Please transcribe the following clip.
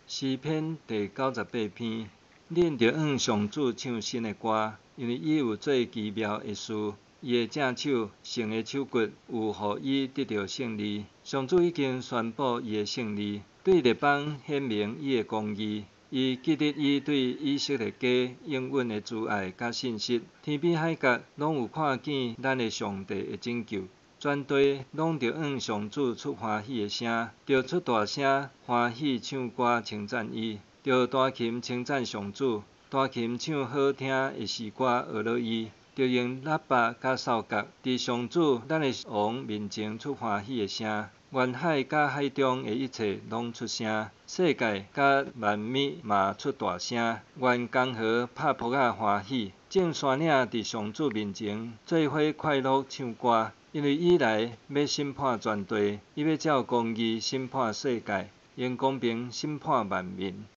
诗篇第98篇，恁着向上主唱新的歌，因为伊有做奇妙的事，伊的正手、成的手骨有互伊得到胜利。上主已经宣布伊的胜利，对列邦显明伊的公义。伊记得伊对以色列家永远的慈爱甲信实，天边海角拢有看见咱的上帝的拯救。全地拢着向上主出欢喜的声，着出大声欢喜唱歌称赞伊，着弹琴称赞上主，弹琴唱好听的诗歌学乐伊，着用喇叭甲哨角，伫上主咱的王面前出欢喜的声。愿海甲海中的一切拢出声，世界甲万物嘛出大声。愿江河拍扑仔欢喜，众山岭伫上主面前做伙快乐唱歌。因为伊来要审判全地，伊要照公义审判世界，用公平审判万民。